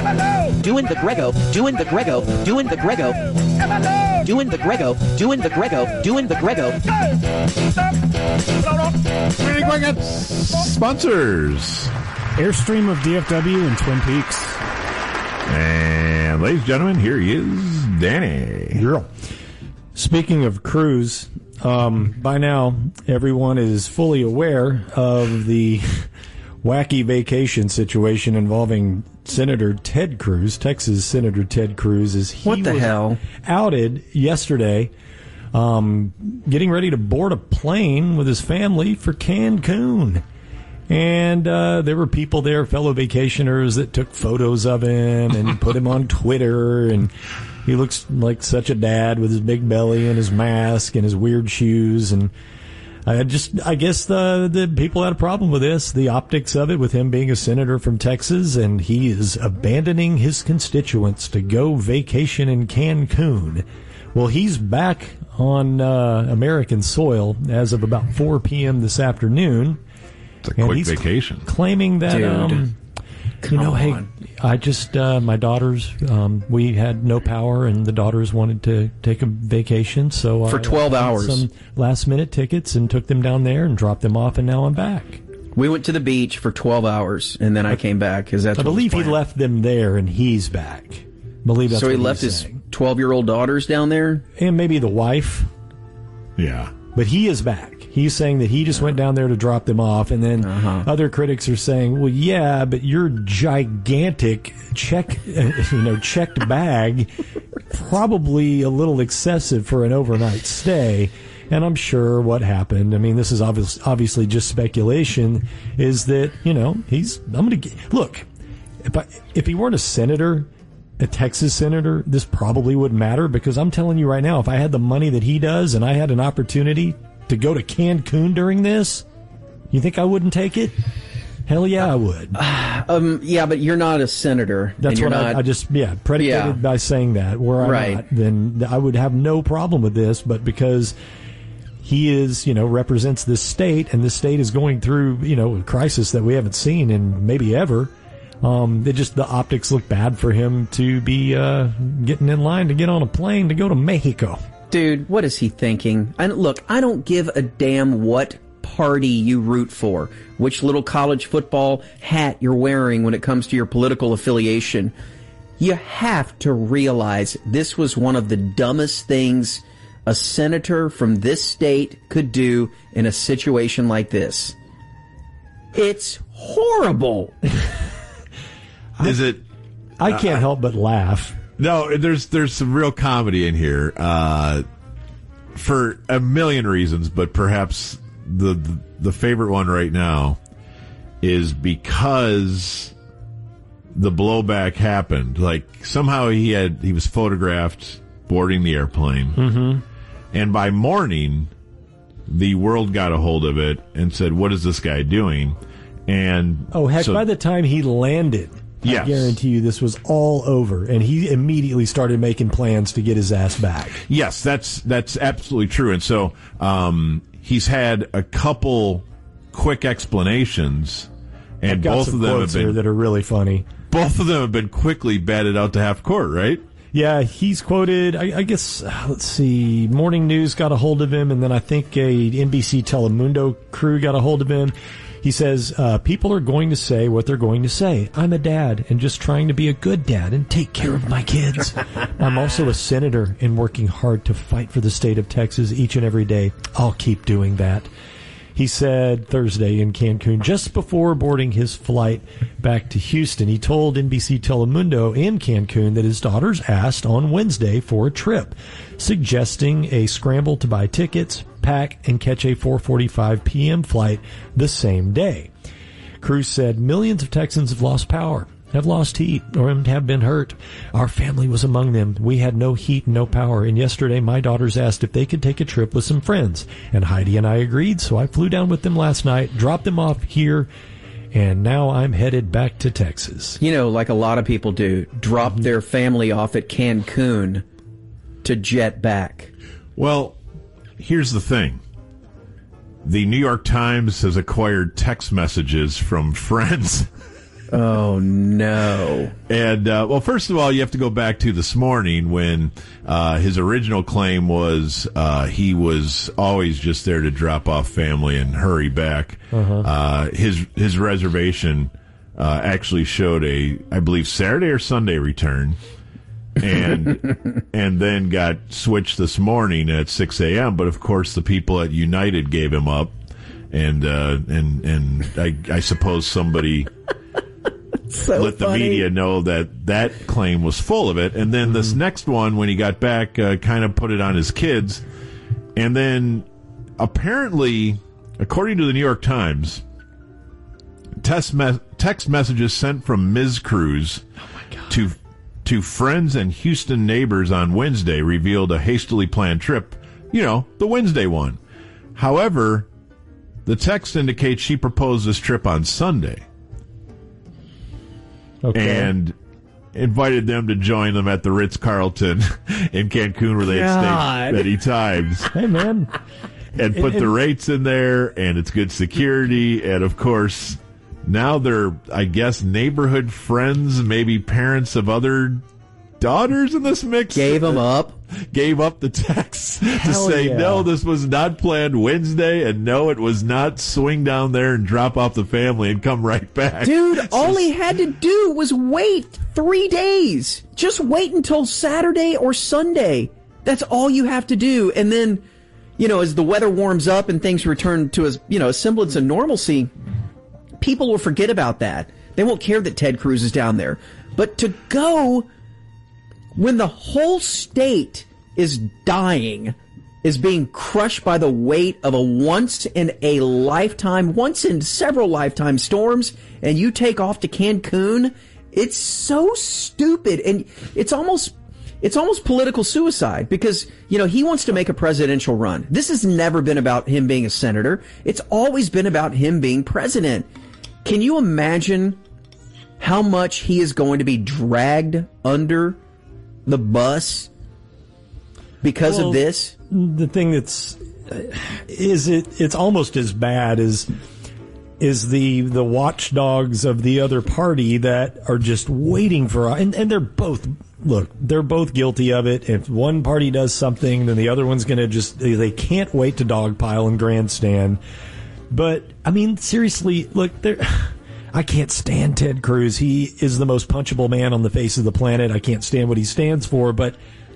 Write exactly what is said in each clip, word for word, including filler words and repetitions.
Doing the Grego, doing the Grego, doing the Grego, doing the Grego, doing the Grego, doing the Grego. Really quick at sponsors. Airstream of D F W and Twin Peaks. And ladies and gentlemen, here he is, Danny. Girl. Speaking of cruise, um, by now everyone is fully aware of the wacky vacation situation involving Senator Ted Cruz, Texas Senator Ted Cruz, as he What the was hell? outed yesterday, um, getting ready to board a plane with his family for Cancun. And uh, there were people there, fellow vacationers, that took photos of him and put him on Twitter. And he looks like such a dad with his big belly and his mask and his weird shoes. And I just, I guess the the people had a problem with this, the optics of it, with him being a senator from Texas, and he is abandoning his constituents to go vacation in Cancun. Well, he's back on uh, American soil as of about four p.m. this afternoon. It's a And quick he's vacation. Claiming that, Dude, um, you know, hey, on. I just, uh, my daughters, um, we had no power, and the daughters wanted to take a vacation, so For I twelve got hours. some last minute tickets and took them down there and dropped them off, and now I'm back. We went to the beach for twelve hours, and then I came back because that's I what was believe he planned. left them there, and he's back. I believe that's So he what left he's his saying. twelve-year-old daughters down there. And maybe the wife, Yeah. but he is back. He's saying that he just went down there to drop them off, and then Uh-huh. other critics are saying, "Well, yeah, but your gigantic check, uh, you know, checked bag, probably a little excessive for an overnight stay." And I'm sure what happened, I mean, this is obvious, obviously just speculation, is that, you know, he's, I'm going to, look, if I, if he weren't a senator, a Texas senator, this probably wouldn't matter, because I'm telling you right now, if I had the money that he does and I had an opportunity to go to Cancun during this, you think I wouldn't take it? Hell yeah, I would. Um, yeah, but you're not a senator. That's and you're what not, I, I just, yeah, predicated Yeah. by saying that. Were I Right. not, then I would have no problem with this, but because he is, you know, represents this state, and this state is going through, you know, a crisis that we haven't seen in maybe ever, um, it just, the optics look bad for him to be uh, getting in line to get on a plane to go to Mexico. Dude, what is he thinking? And look, I don't give a damn what party you root for, which little college football hat you're wearing when it comes to your political affiliation. You have to realize this was one of the dumbest things a senator from this state could do in a situation like this. It's horrible. Is it? I can't help but laugh. No, there's there's some real comedy in here uh, for a million reasons, but perhaps the, the the favorite one right now is because the blowback happened. Like somehow he had he was photographed boarding the airplane, mm-hmm. and by morning, the world got a hold of it and said, "What is this guy doing?" And Oh, heck, so- by the time he landed, Yes. I guarantee you this was all over, and he immediately started making plans to get his ass back. Yes, that's that's absolutely true. And so um, he's had a couple quick explanations, and I've got both some of them have quotes here been that are really funny. both of them have been quickly batted out to half court, right? Yeah, he's quoted, I, I guess, uh, let's see, Morning News got a hold of him, and then I think a N B C Telemundo crew got a hold of him. He says, uh, people are going to say what they're going to say. I'm a dad and just trying to be a good dad and take care of my kids. I'm also a senator and working hard to fight for the state of Texas each and every day. I'll keep doing that. He said Thursday in Cancun, just before boarding his flight back to Houston. He told N B C Telemundo in Cancun that his daughters asked on Wednesday for a trip, suggesting a scramble to buy tickets, pack, and catch a four forty-five p.m. flight the same day. Cruz said millions of Texans have lost power, have lost heat, or have been hurt. Our family was among them. We had no heat and no power, and yesterday my daughters asked if they could take a trip with some friends, and Heidi and I agreed, so I flew down with them last night, dropped them off here, and now I'm headed back to Texas. You know, like a lot of people do, drop Mm-hmm. their family off at Cancun to jet back. Well, here's the thing. The New York Times has acquired text messages from friends Oh, no. And, uh, well, first of all, you have to go back to this morning when uh, his original claim was uh, he was always just there to drop off family and hurry back. Uh-huh. Uh, his his reservation uh, actually showed a, I believe, Saturday or Sunday return. and and then got switched this morning at six a.m. But, of course, the people at United gave him up. And uh, and and I, I suppose somebody... So let the funny. media know that that claim was full of it. And then this next one, when he got back, uh, kind of put it on his kids. And then apparently, according to the New York Times, text, me- text messages sent from Miz Cruz oh my God. to to friends and Houston neighbors on Wednesday revealed a hastily planned trip, you know, the Wednesday one. However, the text indicates she proposed this trip on Sunday. Okay. And invited them to join them at the Ritz-Carlton in Cancun where they had stayed many times. Hey, man. And put and, the rates in there, and it's good security. And, of course, now they're, I guess, neighborhood friends, maybe parents of other daughters in this mix. Gave them up. Gave up the text to Hell say, yeah. no, this was not planned Wednesday, and no, it was not swing down there and drop off the family and come right back. Dude, all he had to do was wait three days. Just wait until Saturday or Sunday. That's all you have to do. And then, you know, as the weather warms up and things return to a, you know, a semblance of normalcy, people will forget about that. They won't care that Ted Cruz is down there. But to go when the whole state is dying, is being crushed by the weight of a once in a lifetime, once in several lifetime storms, and you take off to Cancun, it's so stupid. And it's almost, it's almost political suicide because, you know, he wants to make a presidential run. This has never been about him being a senator. It's always been about him being president. Can you imagine how much he is going to be dragged under the bus because well, of this? The thing that's is it it's almost as bad as is the the watchdogs of the other party that are just waiting for and, and they're both look they're both guilty of it. If one party does something, then the other one's going to just they can't wait to dogpile and grandstand. But I mean, seriously, look, there. I can't stand Ted Cruz. He is the most punchable man on the face of the planet. I can't stand what he stands for. But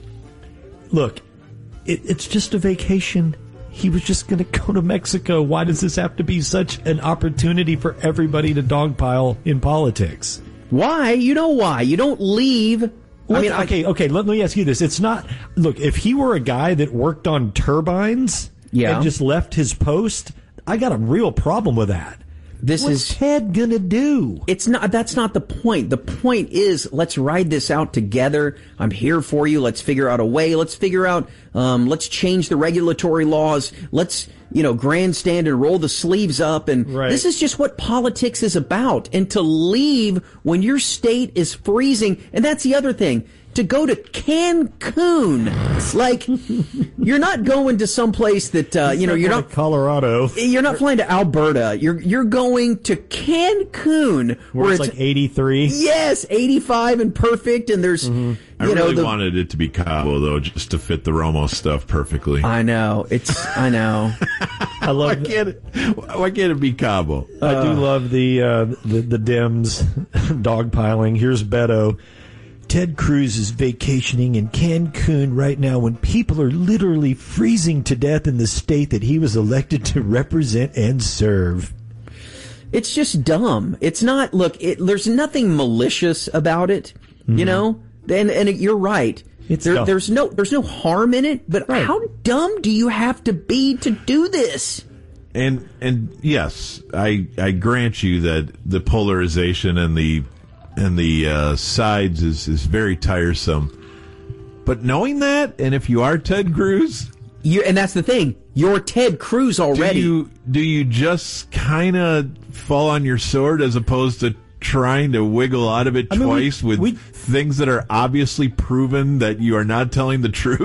look, it, it's just a vacation. He was just going to go to Mexico. Why does this have to be such an opportunity for everybody to dogpile in politics? Why? You know why. You don't leave. Look, I mean, okay, okay, let me ask you this. It's not, look, if he were a guy that worked on turbines yeah. and just left his post, I got a real problem with that. This What's is Ted gonna do? It's not. That's not the point. The point is, let's ride this out together. I'm here for you. Let's figure out a way. Let's figure out. Um, let's change the regulatory laws. Let's, you know, grandstand and roll the sleeves up. And right. This is just what politics is about. And to leave when your state is freezing, and that's the other thing. To go to Cancun, like you're not going to some place that uh, you know you're not Colorado. You're not flying to Alberta. You're you're going to Cancun, where, where it's, it's like eighty-three. Yes, eighty-five and perfect. And there's, mm-hmm. you I know, really the, wanted it to be Cabo though, just to fit the Romo stuff perfectly. I know it's. I know. I love. Why can't it, why can't it be Cabo? I uh, do love the uh, the the Dems dogpiling. Here's Beto. Ted Cruz is vacationing in Cancun right now when people are literally freezing to death in the state that he was elected to represent and serve. It's just dumb. It's not, look, it, there's nothing malicious about it, mm-hmm. you know? And, and you're right. It's there, there's no there's no harm in it, but right. How dumb do you have to be to do this? And and yes, I I grant you that the polarization and the and the uh, sides is, is very tiresome. But knowing that, and if you are Ted Cruz... You, and that's the thing. You're Ted Cruz already. Do you, do you just kind of fall on your sword as opposed to trying to wiggle out of it I twice mean, we, with we, things that are obviously proven that you are not telling the truth?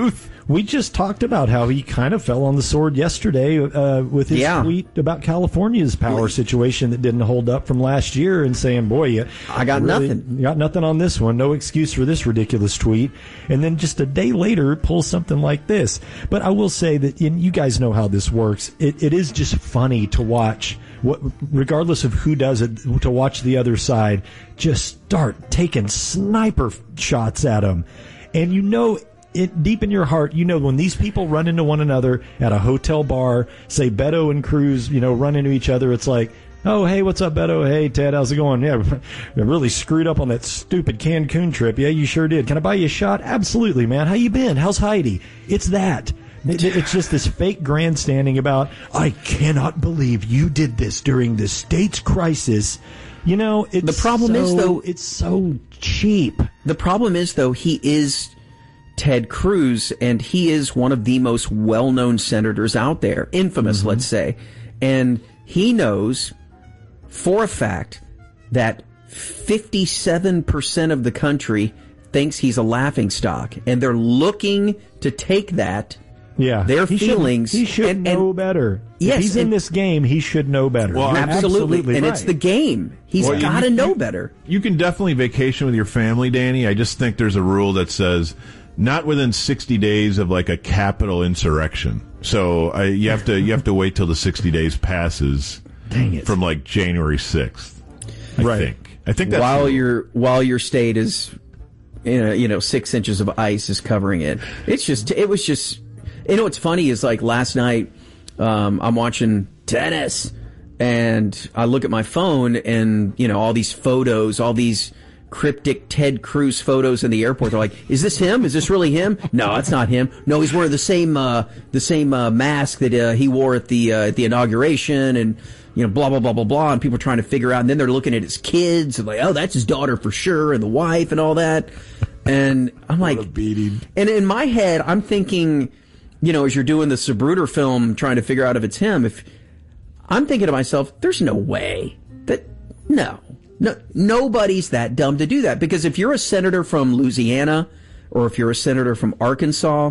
we just talked about how he kind of fell on the sword yesterday uh, with his yeah. tweet about California's power situation that didn't hold up from last year, and saying, boy, you, I got really, nothing. You got nothing on this one. No excuse for this ridiculous tweet. And then just a day later, pull something like this. But I will say that, and you guys know how this works. It, it is just funny to watch, what, regardless of who does it, to watch the other side just start taking sniper shots at him. And you know, it deep in your heart, you know, when these people run into one another at a hotel bar, say Beto and Cruz, you know, run into each other, it's like, oh, hey, what's up, Beto? Hey, Ted, how's it going? Yeah, I really screwed up on that stupid Cancun trip. Yeah, you sure did. Can I buy you a shot? Absolutely, man. How you been? How's Heidi? It's that. It's just this fake grandstanding about, I cannot believe you did this during the state's crisis. You know, it's the problem so, is, though, it's so cheap. The problem is, though, he is Ted Cruz, and he is one of the most well-known senators out there, infamous, mm-hmm. let's say. And he knows for a fact that fifty-seven percent of the country thinks he's a laughingstock, and they're looking to take that. Yeah, their he feelings. Should, he should and, know and, better. Yes, if he's in this game, he should know better. Well, absolutely, absolutely and right. it's the game. He's well, got to know you, better. You can definitely vacation with your family, Danny. I just think there's a rule that says not within sixty days of like a capital insurrection. So I, you have to you have to wait till the sixty days passes. Dang it. From like January sixth. I right. think. I think that's while true. your while your state is, you know, you know, six inches of ice is covering it. It's just it was just. You know what's funny is, like, last night um, I'm watching tennis, and I look at my phone, and, you know, all these photos, all these cryptic Ted Cruz photos in the airport. They're like, is this him? Is this really him? No, it's not him. No, he's wearing the same uh, the same uh, mask that uh, he wore at the uh, at the inauguration, and, you know, blah, blah, blah, blah, blah. And people are trying to figure out, and then they're looking at his kids, and like, oh, that's his daughter for sure, and the wife and all that. And I'm like, what a beating. And in my head, I'm thinking, you know, as you're doing the Sabruder film, trying to figure out if it's him, if I'm thinking to myself, there's no way that, no, no, nobody's that dumb to do that. Because if you're a senator from Louisiana, or if you're a senator from Arkansas,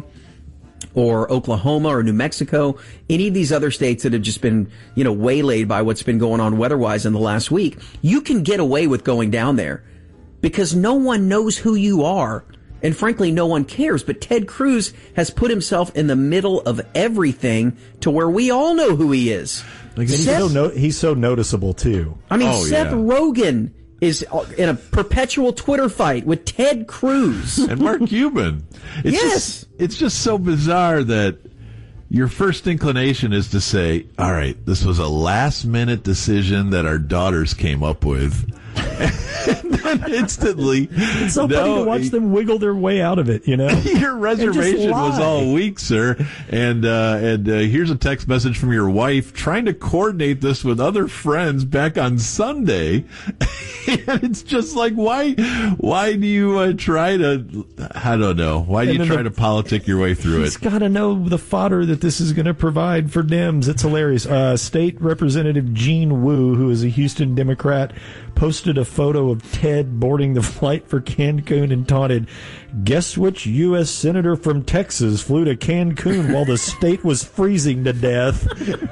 or Oklahoma, or New Mexico, any of these other states that have just been, you know, waylaid by what's been going on weather-wise in the last week, you can get away with going down there because no one knows who you are. And frankly, no one cares. But Ted Cruz has put himself in the middle of everything to where we all know who he is. Like he's, Seth, so no, he's so noticeable, too. I mean, oh, Seth yeah. Rogen is in a perpetual Twitter fight with Ted Cruz. And Mark Cuban. It's yes. Just, it's just so bizarre that your first inclination is to say, all right, this was a last-minute decision that our daughters came up with. And then instantly, it's so no, funny to watch them wiggle their way out of it. You know, your reservation was all week, sir. And uh, and uh, here's a text message from your wife trying to coordinate this with other friends back on Sunday. And it's just like, why? Why do you uh, try to? I don't know. Why do and you try the, to politic your way through he's it? He's got to know the fodder that this is going to provide for Dems. It's hilarious. Uh, State Representative Gene Wu, who is a Houston Democrat, posted a photo of Ted boarding the flight for Cancun and taunted, guess which U S senator from Texas flew to Cancun while the state was freezing to death?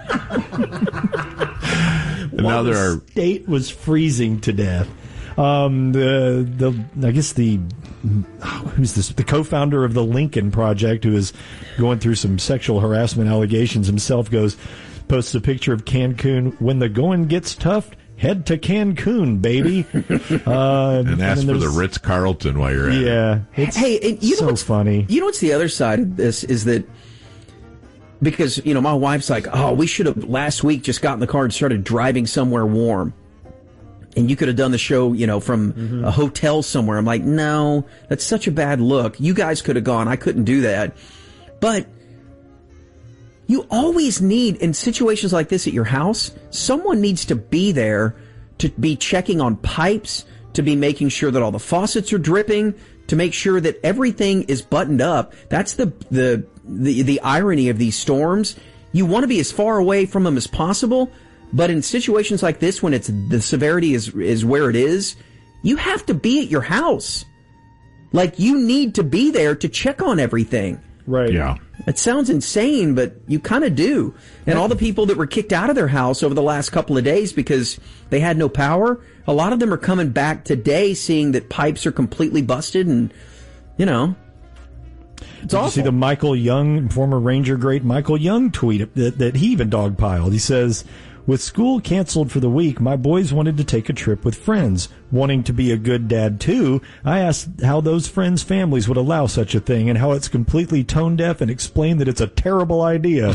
And now there the are state was freezing to death. Um, the the I guess the who's this? The co-founder of the Lincoln Project, who is going through some sexual harassment allegations himself, goes posts a picture of Cancun. When the going gets tough, head to Cancun, baby. Uh, and ask and for the Ritz-Carlton while you're at yeah, it. Yeah. Hey, and you so know what's funny. You know what's the other side of this is that, because, you know, my wife's like, oh, we should have last week just got in the car and started driving somewhere warm. And you could have done the show, you know, from mm-hmm. a hotel somewhere. I'm like, no, that's such a bad look. You guys could have gone. I couldn't do that. But you always need, in situations like this at your house, someone needs to be there to be checking on pipes, to be making sure that all the faucets are dripping, to make sure that everything is buttoned up. That's the the the, the irony of these storms. You want to be as far away from them as possible, but in situations like this, when it's the severity is is where it is, you have to be at your house. Like, you need to be there to check on everything. Right. Yeah. It sounds insane, but you kind of do. And all the people that were kicked out of their house over the last couple of days because they had no power, a lot of them are coming back today seeing that pipes are completely busted and, you know, it's Did awful. you see the Michael Young, former Ranger great Michael Young tweet that, that he even dogpiled? He says, with school canceled for the week, my boys wanted to take a trip with friends. Wanting to be a good dad, too, I asked how those friends' families would allow such a thing and how it's completely tone deaf and explained that it's a terrible idea.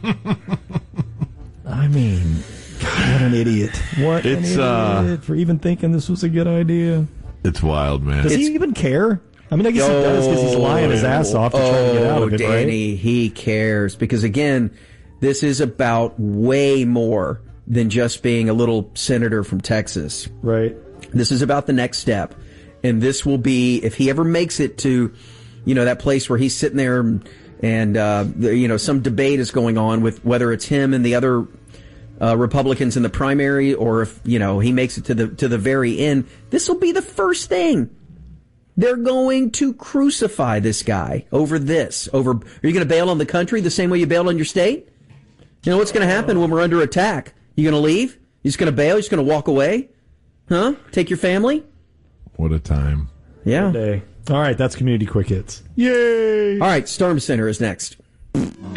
I mean, God, what an idiot. What It's, an uh, idiot for even thinking this was a good idea. It's wild, man. Does It's- he even care? I mean, I guess he does because he's lying his ass off to try to get out of it, Oh, Danny, right? he cares because again, this is about way more than just being a little senator from Texas. Right. This is about the next step, and this will be if he ever makes it to, you know, that place where he's sitting there and uh, the, you know some debate is going on with whether it's him and the other uh, Republicans in the primary, or if you know he makes it to the to the very end. This will be the first thing. They're going to crucify this guy over this. Over, are you going to bail on the country the same way you bailed on your state? You know what's going to happen when we're under attack? You going to leave? You just going to bail? You just going to walk away? Huh? Take your family? What a time. Yeah. Day. All right, that's Community Quick Hits. Yay! All right, Storm Center is next.